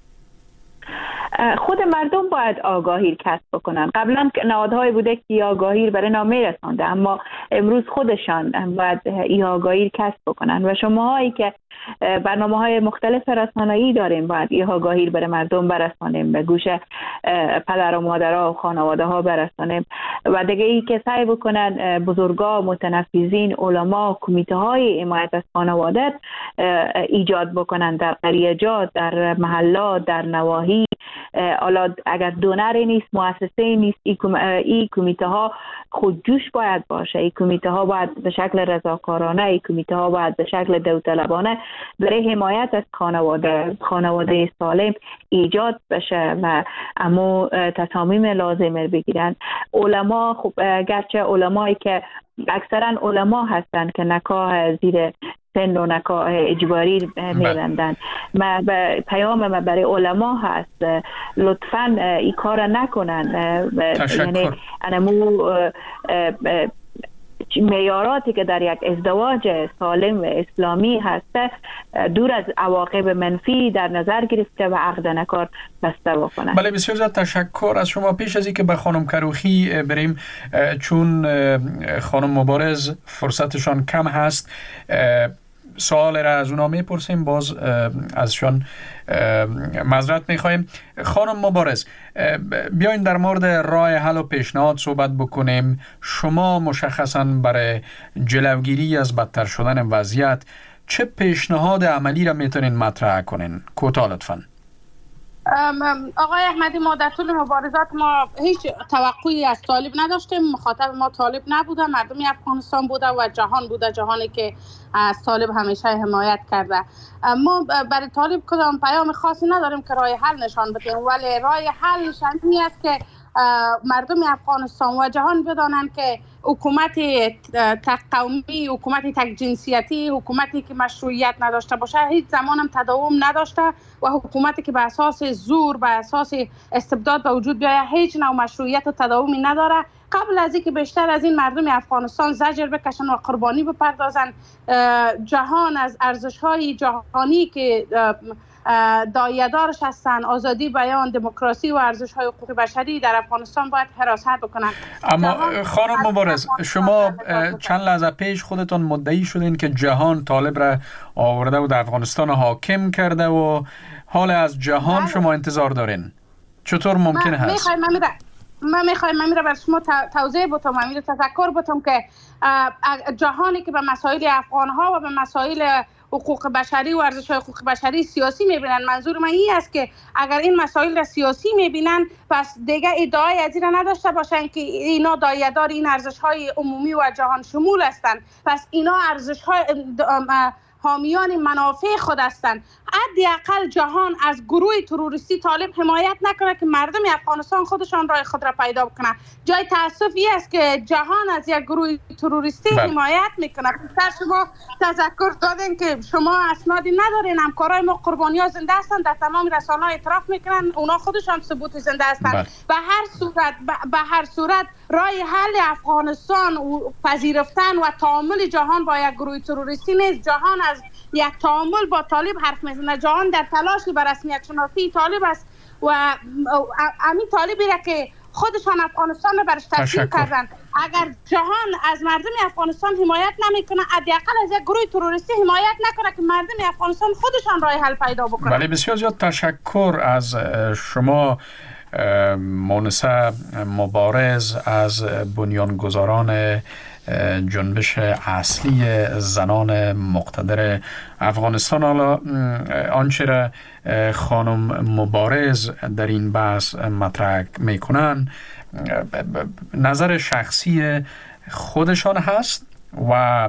خود مردم باید آگاهی کسب بکنن. قبلا نهادهای بوده که آگاهی برای نامه رسانده، اما امروز خودشان باید این آگاهی کسب بکنن و شماهایی که برنامه‌های مختلف رسانه‌ای داریم باید این آگاهی برای مردم برسانیم، به گوش پدر و مادرها و خانواده‌ها برسانیم و دیگه ای که سعی بکنن بزرگا، متنفذین، علما، کمیته‌های حمایت از خانواده ایجاد بکنن در قریه‌جات، در محلات، در نواحی حالا اگر دونری نیست، مؤسسه نیست، این کمیته ها خودجوش باید باشه. این کمیته ها باید به شکل رضاکارانه، این کمیته ها باید به شکل داوطلبانه برای حمایت از خانواده سالم ایجاد بشه و اما تصامیم لازم بگیرن. علما، خب گرچه علمایی که اکثرا علما هستند که نکاح زیر سن و نکاح اجباری می‌بندند، پیام من برای علما هست لطفاً این کار نکنن. یعنی انمو معیاراتی که در یک ازدواج سالم و اسلامی هسته دور از عواقب منفی در نظر گرفته و عقد نکار بسته بکنه. بله، بسیار زیاد تشکر از شما. پیش از اینکه به خانم کروخی بریم، چون خانم مبارز فرصتشان کم هست، سوال را از اونا میپرسیم، باز ازشان معذرت میخوایم. خانم مبارز، بیاین در مورد راه حل و پیشنهاد صحبت بکنیم. شما مشخصاً برای جلوگیری از بدتر شدن وضعیت چه پیشنهاد عملی را میتونین مطرح کنین؟ کوتاه لطفاً. آقای احمدی، ما در طول مبارزات ما هیچ توقعی از طالب نداشتیم. مخاطب ما طالب نبوده، مردم افغانستان بوده و جهان بوده، جهانی که از طالب همیشه حمایت کرده. ما برای طالب کدام پیام خاصی نداریم که راه حل نشان بدیم، ولی راه حل شرطی است که مردم افغانستان و جهان بدانند که حکومت تک قومی، حکومت تک جنسیتی، حکومتی که مشروعیت نداشته باشه هیچ زمان هم تداوم نداشته و حکومتی که به اساس زور، به اساس استبداد به وجود بیاید هیچ نوع مشروعیت و تداومی نداره. قبل از اینکه بیشتر از این مردم افغانستان زجر بکشن و قربانی بپردازن، جهان از ارزش‌های جهانی که دایه‌دارش هستن، آزادی بیان، دموکراسی و ارزش‌های حقوق بشری، در افغانستان باید حراست بکنن. اما خانم مبارز، شما چند لحظه پیش خودتان مدعی شدین که جهان طالب را آورده و در افغانستان حاکم کرده و حال از جهان شما انتظار دارین. چطور ممکن هست؟ من میخوایم برای شما توضیح بتم، تذکر بتم که جهانی که به مسائل افغان‌ها و به مسائل حقوق بشری و ارزش‌های حقوق بشری سیاسی می‌بینن، منظور من این است که اگر این مسائل را سیاسی می‌بینن پس دیگه ادعای از این نداشته باشن که اینا دایه‌دار این ارزش‌های عمومی و جهان شمول هستند. پس اینا ارزش‌های حامیان منافع خود هستند. حداقل جهان از گروه تروریستی طالب حمایت نکنه که مردم افغانستان خودشان راه خود را پیدا بکنه. جای تأسفی است که جهان از یک گروه تروریستی حمایت میکنه. در شما تذکر دادن که شما اسنادی ندارین، همکارای ما قربانی‌ها زنده هستند، در تمام رسانه‌ها اعتراف میکنن، اونا خودشان ثبوت زنده هستند. به هر صورت راه حل افغانستان پذیرفتن و تعامل جهان با یک گروه تروریستی نیست. جهان از یک تعامل با طالب حرف میزنه. جهان در تلاشی بر رسمیت شناسی طالب است و همین طالبی را که خودشان افغانستان را برش تسلیم کردن. اگر جهان از مردم افغانستان حمایت نمیکنه، حداقل از یک گروه تروریستی حمایت نکنه که مردم افغانستان خودشان راه حل پیدا بکنن. بله، بسیار زیاد تشکر از شما مونسه مبارز از بنیانگذاران جنبش اصلی زنان مقتدر افغانستان. حالا آنچه را خانم مبارز در این بحث مطرح میکنن نظر شخصی خودشان هست و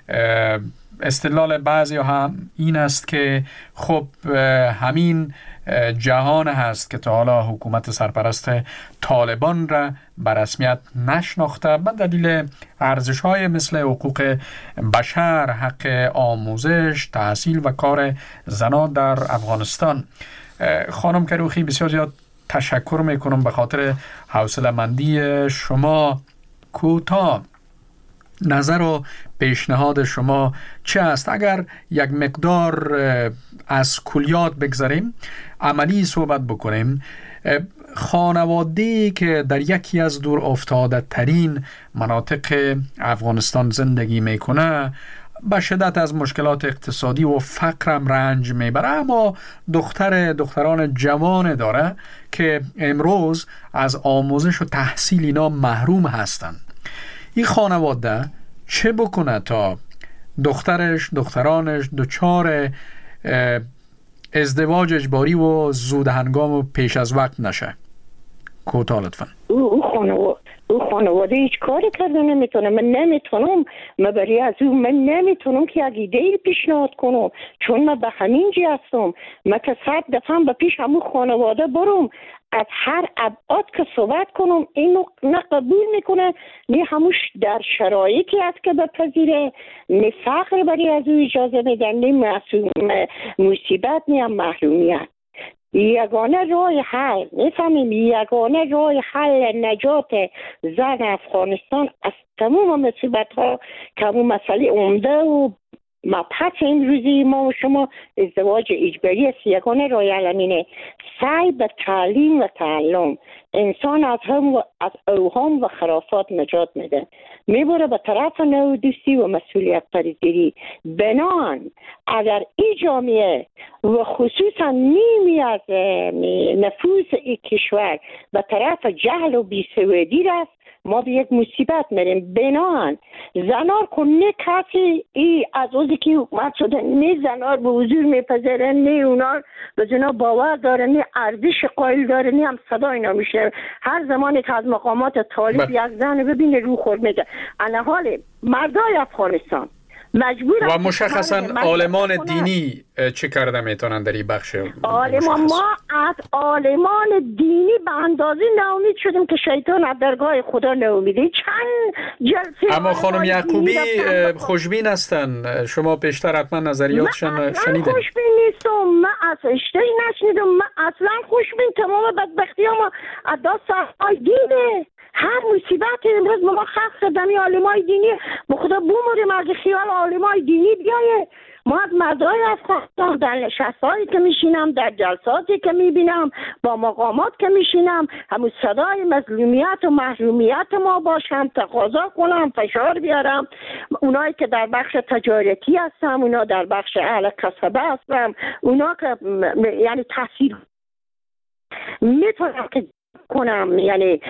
استدلال بعضی هم این است که خب همین جهان هست که تا حالا حکومت سرپرست طالبان را به رسمیت نشناخته به دلیل ارزش‌های مثل حقوق بشر، حق آموزش، تحصیل و کار زنان در افغانستان. خانم کروخی، بسیار زیاد تشکر میکنم به خاطر حوصله‌مندی شما. کوتاه نظر و پیشنهاد شما چه است؟ اگر یک مقدار از کلیات بگذاریم، عملی صحبت بکنیم، خانواده‌ای که در یکی از دور افتاده ترین مناطق افغانستان زندگی میکنه به شدت از مشکلات اقتصادی و فقرم رنج میبره، اما دختران جوان داره که امروز از آموزش و تحصیل اینا محروم هستند. این خانواده چه بکنه تا دخترانش دچار ازدواج اجباری و زود هنگام و پیش از وقت نشه؟ کوتاه لطفا. او خانواده هیچ کاری کرده نمیتونه. من نمیتونم، من برای از او من نمیتونم که یک ایده پیشنهاد کنم، چون من به همین جی هستم. من که 100 دفعه به پیش همون خانواده برم از هر ابعاد که صحبت کنم، اینو نه قبول میکنه، نه هموش در شرایطی است که بپذیره، نه فقر برای از او اجازه میدن، نه مصیبت، نه محرومیت. یگانه راه حل میفهمیم، یگانه راه حل نجات زن افغانستان از تمام مصیبت ها که همون مسئله عمده و مبحث این روزی ما و شما ازدواج اجباری است. یگانه راه حل اینه سعی به تعلیم و تعلم. انسان از اوهام و خرافات نجات میده، میبره به طرف نودوستی و مسئولیت پذیری. بنان اگر این جامعه و خصوصا نیمی از نفوس این کشور به طرف جهل و بیسوادی رفت، ما به یک مصیبت میریم. بنان زنار کن نه کسی ای از اوزی که حکومت شده نه زنار به حضور میپذیرن، نه اونا به زنا باور دارن، نه ارزش قائل دارن، نه هم صدا اینا میشه. هر زمانی که از مقامات طالب یک زن ببینه رو خور میده. انا حال مردای افغانستان مجبور و مشخصا عالمان دینی چه کرده میتونن در این بخش؟ ما از عالمان دینی به اندازه ناامید شدیم که شیطان از درگاه خدا ناامیده. چند جلسه اما خانم یعقوبی خوشبین هستن، شما پیشتر حتما نظریاتشان شنیدین. من خوشبین نیستم، من از اشتهی نشنیدم، من اصلا خوشبین تمام بدبختی ها از دست دینه. هر مصیبت امروز ما خاص دمی علمای دینی به خدا بموریم از خیال علمای دینی بیایه. ما از مردای افغانستان در نشستهایی که میشینم، در جلساتی که میبینم، با مقامات که میشینم، همون صدای مظلومیت و محرومیت ما باشم، تقاضا کنم، فشار بیارم. اونایی که در بخش تجارتی هستم، اونا در بخش اهل کسبه هستم، اونا که یعنی تحصیل میتونم که کنم، یعنی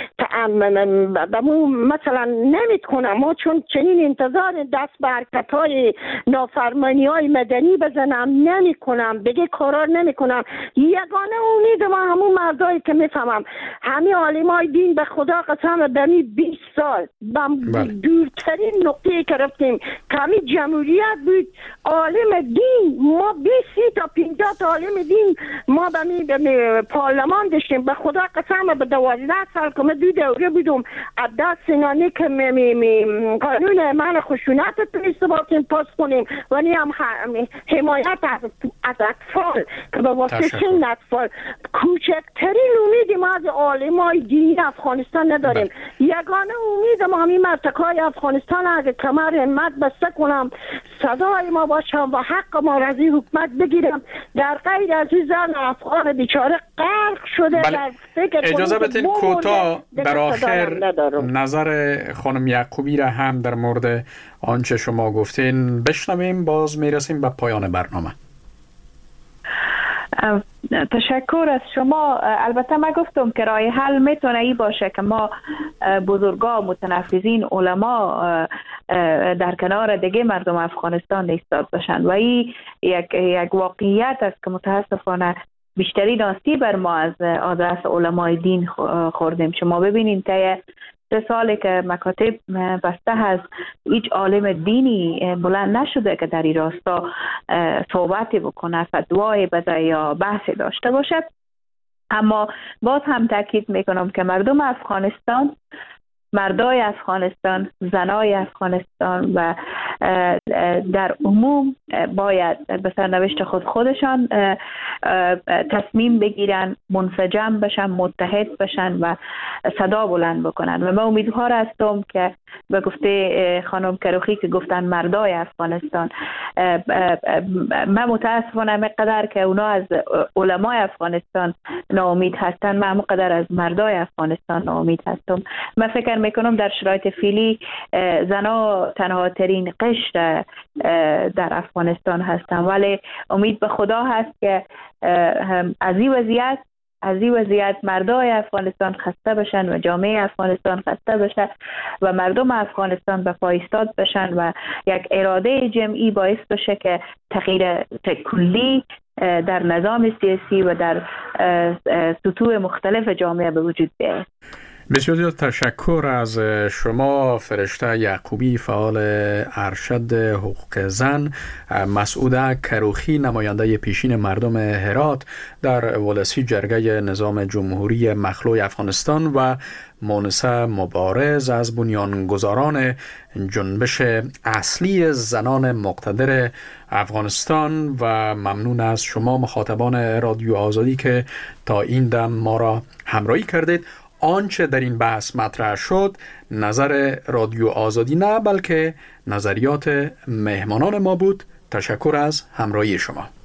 مثلا نمید کنم ما چون چنین انتظار دست به حرکت‌های نافرمانی‌های مدنی بزنم نمی کنم، بگه کارار نمی کنم. یگانه امید ما همون مردایی که میفهمم همین عالمای دین به خدا قسم بمی 20 سال دورترین نقطه‌ای که رفتیم که همین جمهوریت بود، عالم دین ما 20 تا 50 تا عالم دین ما بمی پارلمان داشتیم. به خدا قسم به 12 سال که من دو دوره بودم از دست سنانی که قانون من خشونت تونسته باید پاس کنیم و نی هم حمایت از اطفال که به واسه سن اطفال. کوچکترین امیدی ما از عالمای دینی افغانستان نداریم. یگانه امید ما همین مرتکای افغانستان اگه کمر همت بسته کنم، صدای ما باشم و حق ما را از این حکومت بگیرم. در غیر از این زن افغان بیچاره غرق شده در فکر. اجازه بدین کوتاه در آخر نظر خانم یعقوبی را هم در مورد آنچه شما گفتین بشنویم، باز میرسیم به پایان برنامه. تشکر از شما. البته من گفتم که راه حل میتونه ای باشه که ما بزرگا، متنفذین، علما در کنار دیگه مردم افغانستان ایستاد باشند و این یک واقعیت است که متاسفانه بیشتری آسیب بر ما از آدرس علمای دین خوردیم. شما ببینید که 3 ساله که مکاتب بسته هست، هیچ عالم دینی بلند نشده که در این راستا صحبتی بکنه، فتوای بده یا بحثی داشته باشه. اما باز هم تاکید میکنم که مردم افغانستان، مردای افغانستان، زنای افغانستان و در عموم باید به سرنوشت خودشان تصمیم بگیرن، منسجم بشن، متحد بشن و صدا بلند بکنن. و من امیدوار هستم که به گفته خانم کروخی که گفتن مردای افغانستان، من متاسفانه مقدر که اونا از علمای افغانستان ناامید هستن، من مقدر از مردای افغانستان ناامید هستم. من فکر میکنم در شرایط فعلی زنا تنها ترین قشر در افغانستان هستن، ولی امید به خدا هست که از این وضعیت مردای افغانستان خسته بشن و جامعه افغانستان خسته بشه و مردم افغانستان به پای ایستاد بشن و یک اراده جمعی باعث بشه که تغییر کلی در نظام سیاسی و در سطوح مختلف جامعه به وجود بیاید. بسیار تشکر از شما فرشته یعقوبی، فعال ارشد حقوق زن، مسعوده کروخی، نماینده پیشین مردم هرات در ولسی جرگه نظام جمهوری مخلوع افغانستان و مونسه مبارز از بنیانگذاران جنبش اصلی زنان مقتدر افغانستان و ممنون از شما مخاطبان رادیو آزادی که تا این دم ما را همراهی کردید. آنچه در این بحث مطرح شد نظر رادیو آزادی نه بلکه نظریات مهمانان ما بود. تشکر از همراهی شما.